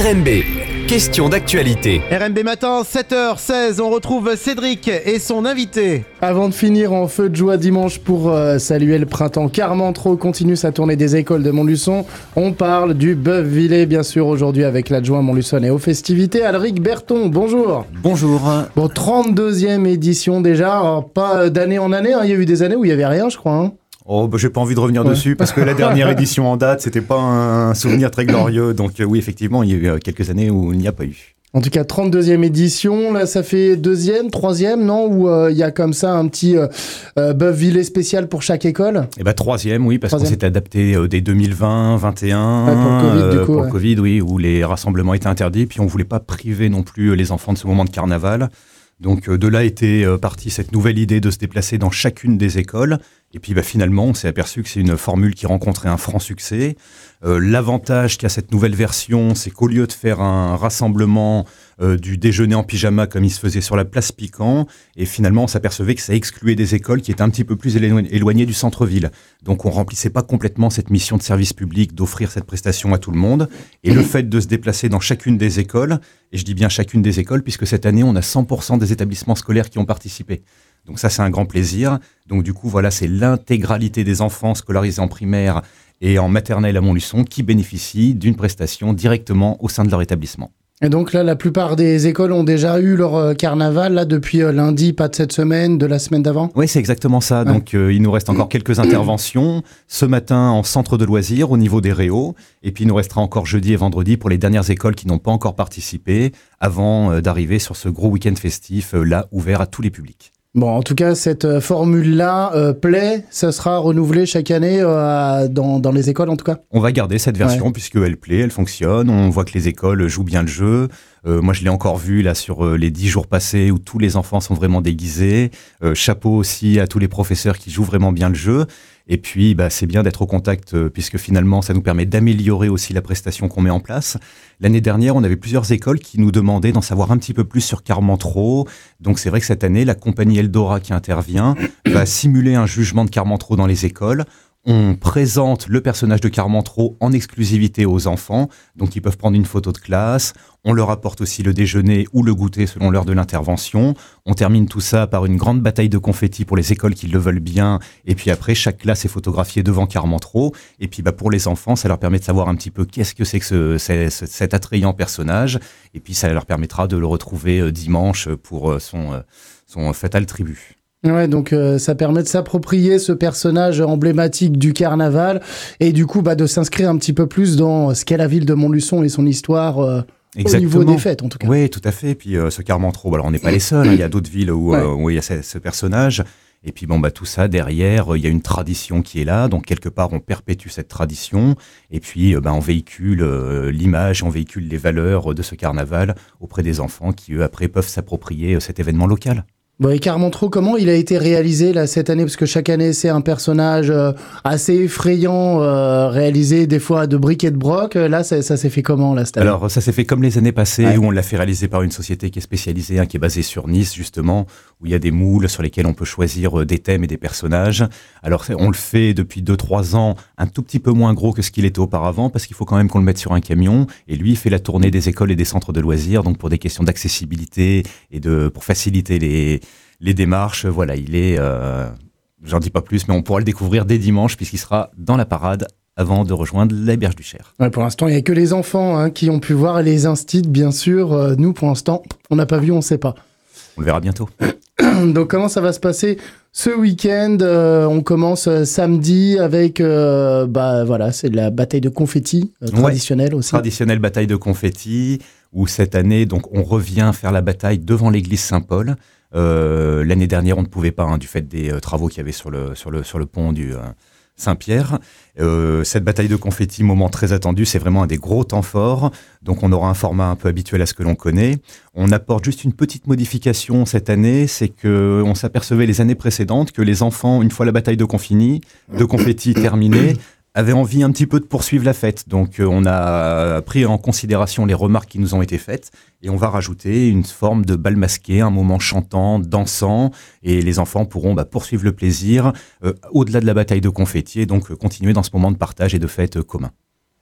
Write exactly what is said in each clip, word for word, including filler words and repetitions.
R M B, question d'actualité. R M B matin, sept heures seize, on retrouve Cédric et son invité. Avant de finir en feu de joie dimanche pour euh, saluer le printemps, Carmentreau continue sa tournée des écoles de Montluçon. On parle du Bœuf-Villers, bien sûr, aujourd'hui avec l'adjoint Montluçonnais aux festivités, Alric Berton. Bonjour. Bonjour. Bon, trente-deuxième édition déjà, alors pas d'année en année, hein. Il y a eu des années où il n'y avait rien, je crois. Hein. Oh, bah, j'ai pas envie de revenir ouais. dessus parce que la dernière édition en date, c'était pas un souvenir très glorieux. Donc euh, oui, effectivement, il y a eu euh, quelques années où il n'y a pas eu. En tout cas, trente-deuxième édition, là ça fait deuxième, troisième, non? Où il euh, y a comme ça un petit euh, euh, Bœuf-Villers spécial pour chaque école? Eh ben troisième, oui, parce troisième. qu'on s'était adapté euh, dès deux mille vingt, vingt et un, ouais, pour le Covid, euh, du coup, pour ouais. le Covid, oui, où les rassemblements étaient interdits, puis on voulait pas priver non plus les enfants de ce moment de carnaval. Donc euh, de là était euh, partie cette nouvelle idée de se déplacer dans chacune des écoles. Et puis bah, finalement, on s'est aperçu que c'est une formule qui rencontrait un franc succès. Euh, l'avantage qu'a cette nouvelle version, c'est qu'au lieu de faire un rassemblement euh, du déjeuner en pyjama comme il se faisait sur la place Piquant, et finalement on s'apercevait que ça excluait des écoles qui étaient un petit peu plus éloignées, éloignées du centre-ville. Donc on remplissait pas complètement cette mission de service public d'offrir cette prestation à tout le monde. Et le fait de se déplacer dans chacune des écoles, et je dis bien chacune des écoles, puisque cette année on a cent pour cent des établissements scolaires qui ont participé. Donc ça, c'est un grand plaisir. Donc du coup, voilà, c'est l'intégralité des enfants scolarisés en primaire et en maternelle à Montluçon qui bénéficient d'une prestation directement au sein de leur établissement. Et donc là, la plupart des écoles ont déjà eu leur euh, carnaval, là, depuis euh, lundi, pas de cette semaine, de la semaine d'avant? Oui, c'est exactement ça. Ouais. Donc euh, il nous reste encore quelques interventions. Ce matin, en centre de loisirs, au niveau des réos. Et puis il nous restera encore jeudi et vendredi pour les dernières écoles qui n'ont pas encore participé, avant euh, d'arriver sur ce gros week-end festif, euh, là, ouvert à tous les publics. Bon, en tout cas, cette euh, formule-là euh, plaît, ça sera renouvelé chaque année euh, dans, dans les écoles en tout cas? On va garder cette version ouais. puisqu'elle plaît, elle fonctionne, on voit que les écoles jouent bien le jeu. Euh, moi, je l'ai encore vu là sur euh, les dix jours passés où tous les enfants sont vraiment déguisés. Euh, chapeau aussi à tous les professeurs qui jouent vraiment bien le jeu. Et puis, bah, c'est bien d'être au contact euh, puisque finalement, ça nous permet d'améliorer aussi la prestation qu'on met en place. L'année dernière, on avait plusieurs écoles qui nous demandaient d'en savoir un petit peu plus sur Carmentreau. Donc, c'est vrai que cette année, la compagnie Eldora qui intervient va simuler un jugement de Carmentreau dans les écoles. On présente le personnage de Carmentreau en exclusivité aux enfants, donc ils peuvent prendre une photo de classe. On leur apporte aussi le déjeuner ou le goûter selon l'heure de l'intervention. On termine tout ça par une grande bataille de confettis pour les écoles qui le veulent bien. Et puis après, chaque classe est photographiée devant Carmentreau. Et puis bah, pour les enfants, ça leur permet de savoir un petit peu qu'est-ce que c'est que ce, c'est, ce, cet attrayant personnage. Et puis ça leur permettra de le retrouver dimanche pour son, son fatal tribut. Ouais, donc euh, ça permet de s'approprier ce personnage emblématique du carnaval et du coup bah, de s'inscrire un petit peu plus dans ce qu'est la ville de Montluçon et son histoire euh, au niveau des fêtes en tout cas. Oui, tout à fait. Et puis euh, ce Carmentreau, alors on n'est pas les seuls, hein, il y a d'autres villes où, ouais. euh, où il y a ce, ce personnage. Et puis bon bah tout ça derrière, il y a une tradition qui est là, donc quelque part on perpétue cette tradition. Et puis bah, on véhicule euh, l'image, on véhicule les valeurs de ce carnaval auprès des enfants qui eux après peuvent s'approprier cet événement local. Bon, et Carmentreau, comment il a été réalisé là cette année? Parce que chaque année, c'est un personnage euh, assez effrayant, euh, réalisé des fois de briques et de broc. Là, ça, ça s'est fait comment là cette année? Alors, ça s'est fait comme les années passées, ouais. où on l'a fait réaliser par une société qui est spécialisée, hein, qui est basée sur Nice justement, où il y a des moules sur lesquels on peut choisir des thèmes et des personnages. Alors, on le fait depuis deux trois ans, un tout petit peu moins gros que ce qu'il était auparavant, parce qu'il faut quand même qu'on le mette sur un camion. Et lui, il fait la tournée des écoles et des centres de loisirs, donc pour des questions d'accessibilité et de pour faciliter les les démarches, voilà, il est, euh, j'en dis pas plus, mais on pourra le découvrir dès dimanche puisqu'il sera dans la parade avant de rejoindre la Berge du Cher. Ouais, pour l'instant, il n'y a que les enfants hein, qui ont pu voir, les instits, bien sûr. Euh, nous, pour l'instant, on n'a pas vu, on ne sait pas. On le verra bientôt. Donc, comment ça va se passer ce week-end? euh, On commence euh, samedi avec, euh, bah voilà, c'est la bataille de confettis euh, traditionnelle ouais, aussi. Traditionnelle bataille de confettis, où cette année, donc, on revient faire la bataille devant l'église Saint-Paul. Euh, l'année dernière, on ne pouvait pas, hein, du fait des euh, travaux qu'il y avait sur le, sur le, sur le pont du euh, Saint-Pierre. Euh, cette bataille de confettis, moment très attendu, c'est vraiment un des gros temps forts. Donc on aura un format un peu habituel à ce que l'on connaît. On apporte juste une petite modification cette année, c'est qu'on s'apercevait les années précédentes que les enfants, une fois la bataille de confettis, de confettis terminée, avaient envie un petit peu de poursuivre la fête. Donc euh, on a pris en considération les remarques qui nous ont été faites et on va rajouter une forme de bal masqué, un moment chantant, dansant, et les enfants pourront bah, poursuivre le plaisir euh, au-delà de la bataille de confettis et donc euh, continuer dans ce moment de partage et de fête euh, commun.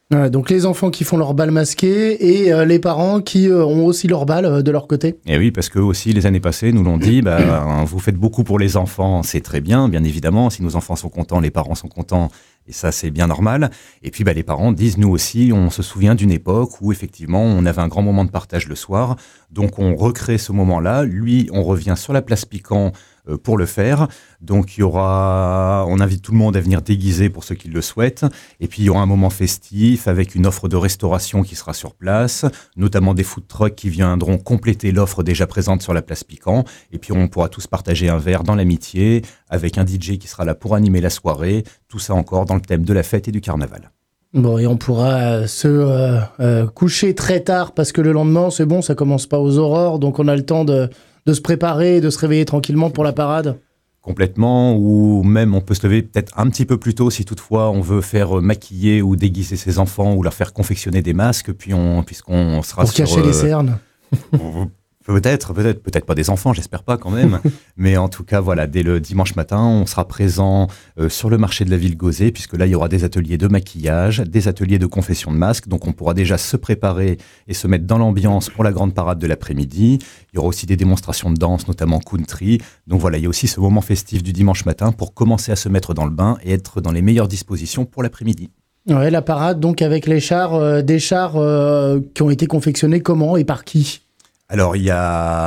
Ouais, donc les enfants qui font leur bal masqué et euh, les parents qui euh, ont aussi leur bal euh, de leur côté. Et oui, parce qu'eux aussi, les années passées, nous l'ont dit, bah, vous faites beaucoup pour les enfants, c'est très bien, bien évidemment. Si nos enfants sont contents, les parents sont contents, et ça, c'est bien normal. Et puis, bah, les parents disent, nous aussi, on se souvient d'une époque où, effectivement, on avait un grand moment de partage le soir. Donc, on recrée ce moment-là. Lui, on revient sur la place Piquant euh, pour le faire. Donc, il y aura, on invite tout le monde à venir déguiser pour ceux qui le souhaitent. Et puis, il y aura un moment festif avec une offre de restauration qui sera sur place, notamment des food trucks qui viendront compléter l'offre déjà présente sur la place Piquant. Et puis, on pourra tous partager un verre dans l'amitié avec un D J qui sera là pour animer la soirée. Tout ça encore dans le thème de la fête et du carnaval. Bon, et on pourra euh, se euh, euh, coucher très tard parce que le lendemain, c'est bon, ça commence pas aux aurores, donc on a le temps de, de se préparer et de se réveiller tranquillement pour la parade. Complètement, ou même on peut se lever peut-être un petit peu plus tôt si toutefois on veut faire maquiller ou déguiser ses enfants ou leur faire confectionner des masques, puis on, puisqu'on sera pour sur... cacher euh, les cernes. Peut-être, peut-être, peut-être pas des enfants, j'espère pas quand même. Mais en tout cas, voilà, dès le dimanche matin, on sera présent euh, sur le marché de la ville Gauzet, puisque là, il y aura des ateliers de maquillage, des ateliers de confection de masques. Donc, on pourra déjà se préparer et se mettre dans l'ambiance pour la grande parade de l'après-midi. Il y aura aussi des démonstrations de danse, notamment country. Donc voilà, il y a aussi ce moment festif du dimanche matin pour commencer à se mettre dans le bain et être dans les meilleures dispositions pour l'après-midi. Ouais, la parade, donc avec les chars, euh, des chars euh, qui ont été confectionnés comment et par qui ? Alors, il y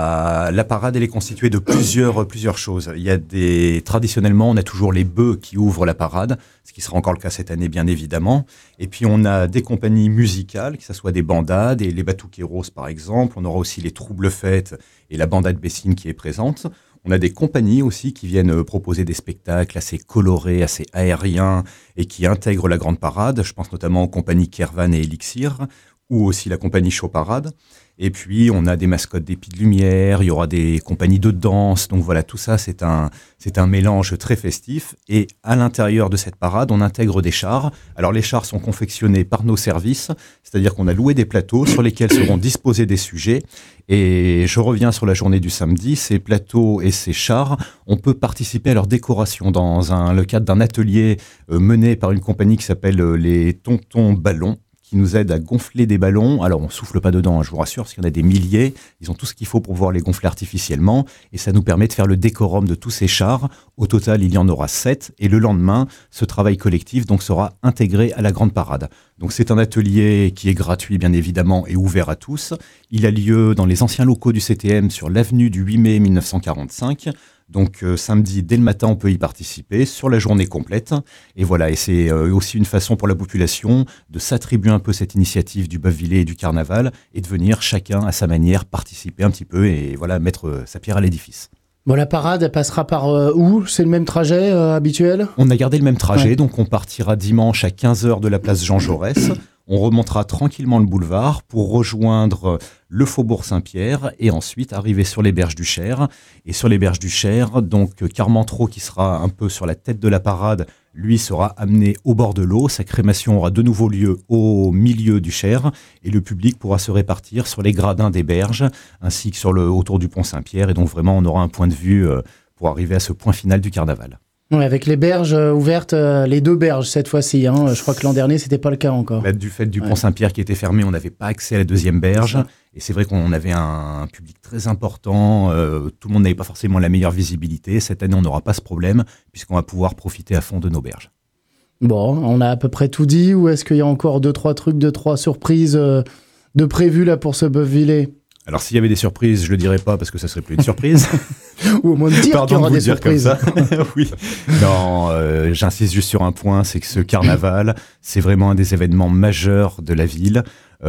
a la parade, elle est constituée de plusieurs plusieurs choses. Il y a des traditionnellement, on a toujours les bœufs qui ouvrent la parade, ce qui sera encore le cas cette année, bien évidemment. Et puis, on a des compagnies musicales, que ce soit des bandades et les Batuqueros, par exemple. On aura aussi les Troubles Fêtes et la bandade Bessine qui est présente. On a des compagnies aussi qui viennent proposer des spectacles assez colorés, assez aériens et qui intègrent la grande parade. Je pense notamment aux compagnies Kervan et Elixir ou aussi la compagnie Show Parade. Et puis, on a des mascottes d'épis de lumière, il y aura des compagnies de danse. Donc voilà, tout ça, c'est un, c'est un mélange très festif. Et à l'intérieur de cette parade, on intègre des chars. Alors, les chars sont confectionnés par nos services, c'est-à-dire qu'on a loué des plateaux sur lesquels seront disposés des sujets. Et je reviens sur la journée du samedi. Ces plateaux et ces chars, on peut participer à leur décoration dans un, le cadre d'un atelier euh, mené par une compagnie qui s'appelle euh, les Tontons Ballons, qui nous aide à gonfler des ballons. Alors, on souffle pas dedans, hein, je vous rassure, parce qu'il y en a des milliers. Ils ont tout ce qu'il faut pour pouvoir les gonfler artificiellement. Et ça nous permet de faire le décorum de tous ces chars. Au total, il y en aura sept. Et le lendemain, ce travail collectif donc sera intégré à la grande parade. Donc, c'est un atelier qui est gratuit, bien évidemment, et ouvert à tous. Il a lieu dans les anciens locaux du C T M sur l'avenue du huit mai mille neuf cent quarante-cinq. Donc euh, samedi, dès le matin, on peut y participer sur la journée complète. Et voilà, et c'est euh, aussi une façon pour la population de s'attribuer un peu cette initiative du Bœuf-Villé et du carnaval et de venir chacun à sa manière participer un petit peu et voilà, mettre euh, sa pierre à l'édifice. Bon, la parade, elle passera par euh, où ? C'est le même trajet euh, habituel ? On a gardé le même trajet, Ouais. donc on partira dimanche à quinze heures de la place Jean Jaurès. On remontera tranquillement le boulevard pour rejoindre le faubourg Saint-Pierre et ensuite arriver sur les berges du Cher. Et sur les berges du Cher, donc Carmentreau, qui sera un peu sur la tête de la parade, lui sera amené au bord de l'eau. Sa crémation aura de nouveau lieu au milieu du Cher et le public pourra se répartir sur les gradins des berges ainsi que sur le, autour du pont Saint-Pierre. Et donc vraiment, on aura un point de vue euh, pour arriver à ce point final du carnaval. Ouais, avec les berges euh, ouvertes, euh, les deux berges cette fois-ci. Hein. Je crois que l'an dernier, c'était pas le cas encore. Là, du fait du Ouais. pont Saint-Pierre qui était fermé, on n'avait pas accès à la deuxième berge. Et c'est vrai qu'on avait un, un public très important. Euh, tout le monde n'avait pas forcément la meilleure visibilité. Cette année, on n'aura pas ce problème puisqu'on va pouvoir profiter à fond de nos berges. Bon, on a à peu près tout dit, ou est-ce qu'il y a encore deux, trois trucs, deux, trois surprises euh, de prévues là pour ce Bœuf-Villé ? Alors, s'il y avait des surprises, je le dirais pas parce que ça serait plus une surprise. Ou au moins de dire qu'il y Pardon de aura vous des le dire comme surprises. ça. Oui. Non, euh, j'insiste juste sur un point, c'est que ce carnaval, c'est vraiment un des événements majeurs de la ville.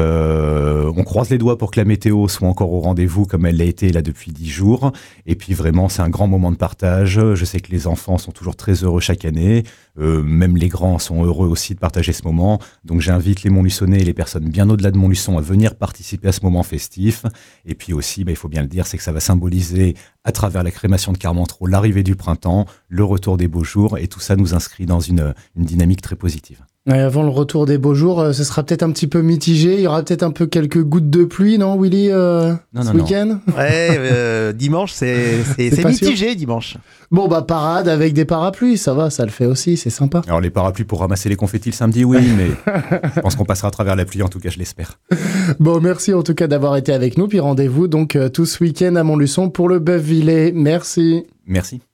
Euh, on croise les doigts pour que la météo soit encore au rendez-vous comme elle l'a été là depuis dix jours. Et puis vraiment, c'est un grand moment de partage. Je sais que les enfants sont toujours très heureux chaque année. Euh, même les grands sont heureux aussi de partager ce moment. Donc j'invite les Montluçonnais et les personnes bien au-delà de Montluçon à venir participer à ce moment festif. Et puis aussi, bah, il faut bien le dire, c'est que ça va symboliser à travers la crémation de Carmentreau l'arrivée du printemps, le retour des beaux jours. Et tout ça nous inscrit dans une, une dynamique très positive. Et avant le retour des beaux jours, euh, ce sera peut-être un petit peu mitigé. Il y aura peut-être un peu quelques gouttes de pluie, non, Willy, euh, Non, ce non, non. week-end. Ouais, euh, dimanche, c'est, c'est, C'est c'est pas mitigé, dimanche. Bon, bah, parade avec des parapluies, ça va, ça le fait aussi, c'est sympa. Alors les parapluies pour ramasser les confettis le samedi, oui, mais je pense qu'on passera à travers la pluie, en tout cas, je l'espère. Bon, merci en tout cas d'avoir été avec nous. Puis rendez-vous donc euh, tout ce week-end à Montluçon pour le Bœuf Villet. Merci. Merci.